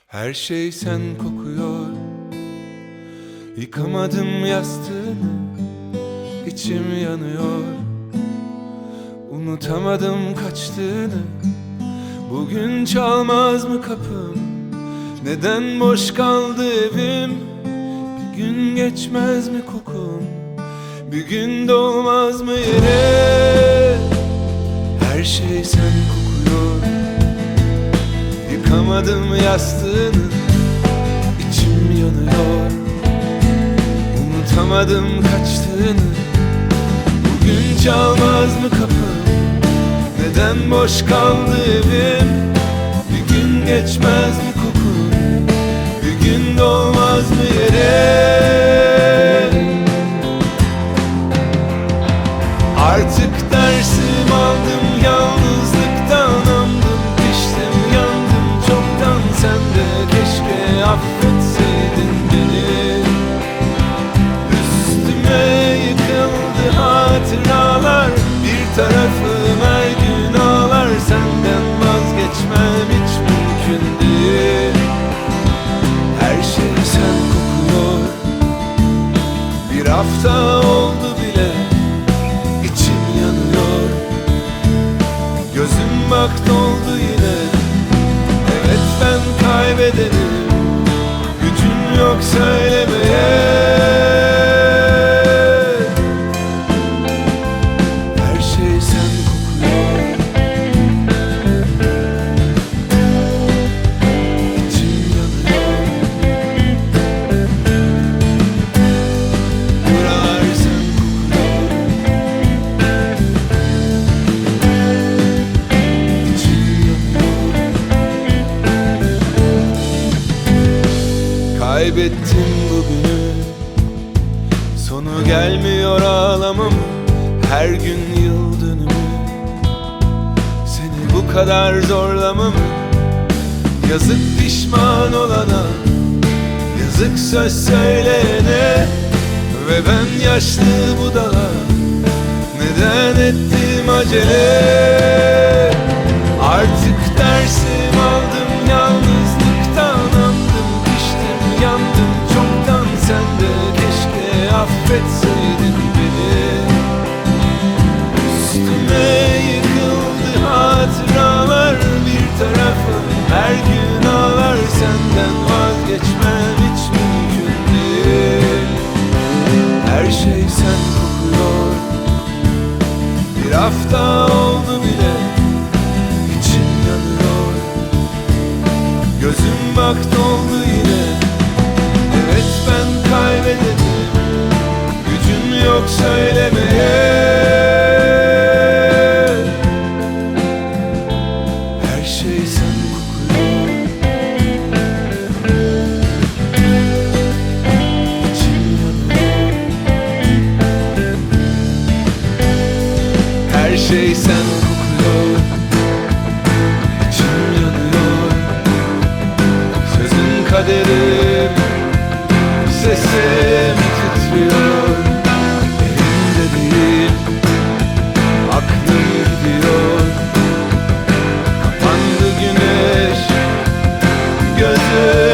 Her şey sen kokuyor. Yıkamadım yastığını, içim yanıyor. Unutamadım kaçtığını. Bugün çalmaz mı kapım? Neden boş kaldı evim? Bir gün geçmez mi kokun? Bir gün dolmaz mı yere? Her şey sen kokuyor. Yıkamadım yastığını, içim yanıyor. Unutamadım kaçtığını. Bugün çalmaz mı kapım? Neden boş kaldı evim? Bir gün geçmez mi kokun? Bir gün dolmaz mı yere? Artık dersimi aldım, yalnızlıktan andım, piştim, yandım çoktan. Sen de keşke affetseydin beni. Üstüme yıkıldı hatıralar, bir tarafım her gün ağlar. Senden vazgeçmem hiç mümkün değil. Her şey sen kokuyor. Bir hafta oldu bile, içim yanıyor. Gözüm bak doldu yine. Evet ben kaybedenim, gücüm yok söylemeye. Her şey sen kokuyor. İçim yanıyor. Buralar sen kokuyor. İçim yanıyor. Kaybettim bugünü, sonu gelmiyor ağlamam. Her gün yıl dönümü, seni bu kadar zorlamam. Yazık pişman olana, yazık söz söyleyene. Ve ben yaşlı budala, neden ettim acele? Artık dersimi aldım, yalnızlıktan andım, piştim, yandım çoktan. Sen de keşke affetseydin beni. Üstüme yıkıldı hatıralar, bir tarafım her gün ağlar. Senden vazgeçmem hiç mümkün değil. Her şey sen kokuyor. Bir hafta oldu bile, içim yanıyor. Gözüm bak doldu yine. Evet ben kaybedenim, gücüm yok söylemeye. Her şey sen kokuyor. İçim yanıyor. Her şey sen kokuyor. İçim yanıyor. Sözün kaderim, sesim titriyor. Elimde değil, aklım gidiyor. Kapandı güneş, gözüm